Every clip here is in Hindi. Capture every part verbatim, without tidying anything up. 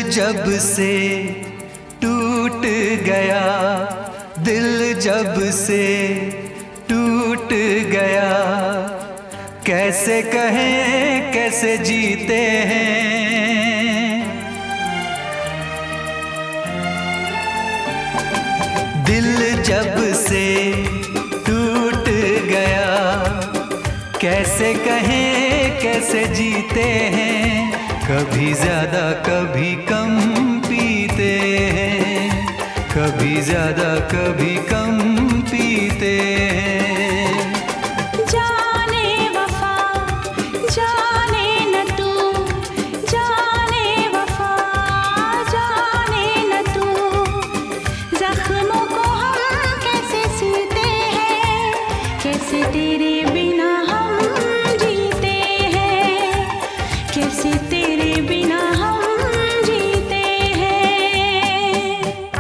जब से टूट गया, दिल जब से टूट गया, कैसे कहें कैसे जीते हैं। दिल जब से टूट गया, कैसे कहें कैसे जीते हैं। कभी ज्यादा कभी कम पीते हैं, कभी ज्यादा कभी कम पीते हैं। जाने वफा जाने न तू, जाने वफा जाने न तू, जख्मों को हम कैसे सीते हैं, कैसे तेरे बिना हम जीते हैं, कैसे तेरे बिना हम जीते हैं।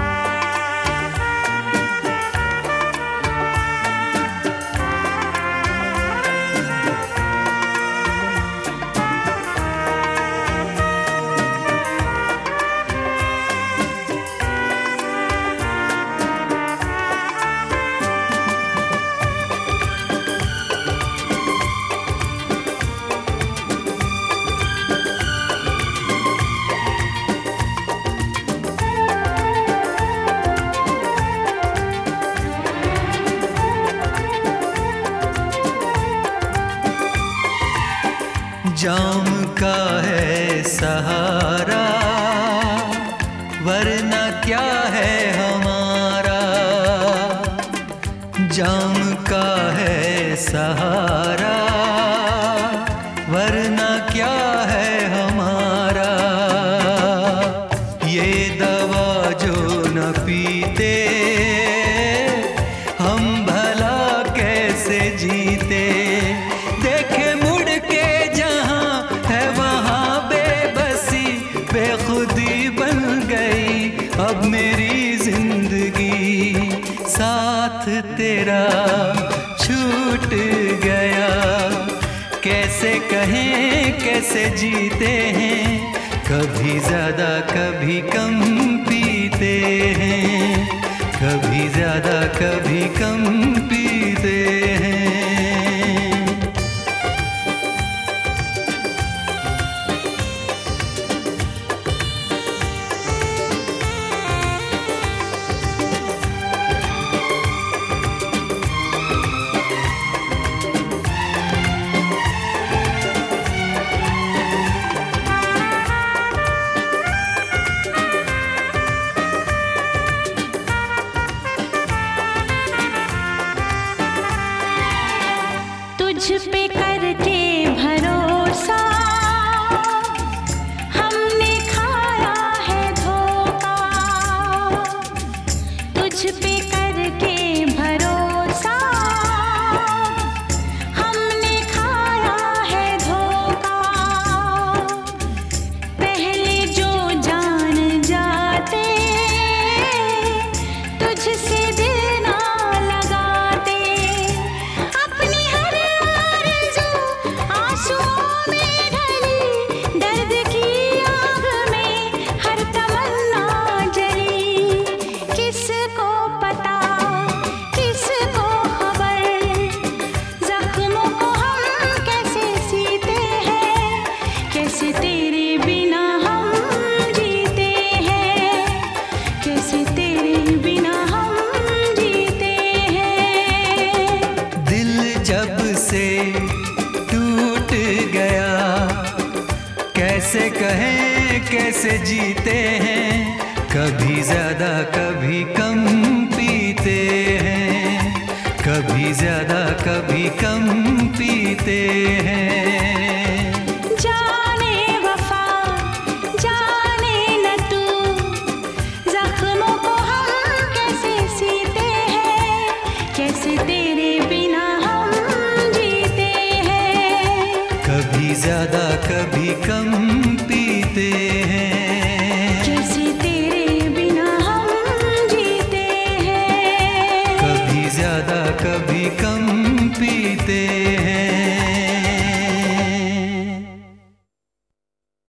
जाम का है सहारा, वरना क्या है हमारा। जाम का है सहारा, वरना क्या है हमारा। ये दवा जो न पीते, हम भला कैसे जीते। देखे मुड़ के जहाँ है वहाँ बेबसी, बेखुदी बन गई अब मेरी जिंदगी। साथ तेरा छूट गया, कैसे कहें कैसे जीते हैं। कभी ज्यादा कभी कम पीते हैं, कभी ज्यादा कभी कम पीते हैं। तुझ पे करके भरोसा हमने खाया है धोखा, तुझ पे करके भरोसा हमने खाया है धोखा। पहले जो जान जाते तुझसे दिल ना लगाते, अपनी हर आंसुओं में ढली दर्द की आग में हर तमन्ना जली। किसको पता किसको खबर, जख्मों को हम कैसे सीते हैं, कैसे तेरे बिना हम जीते हैं, कैसे तेरे बिना हम जीते हैं। दिल जब से टूट गया, कैसे कहें कैसे जीते हैं। कभी ज्यादा कभी कम पीते हैं, कभी ज्यादा कभी कम पीते हैं। जाने वफा जाने न तू, जख्मों को हम कैसे सीते हैं, कैसे तेरे बिना हम जीते हैं। कभी ज्यादा कभी कम पीते हैं, कैसे तेरे बिना हम जीते हैं। कभी ज्यादा कभी कम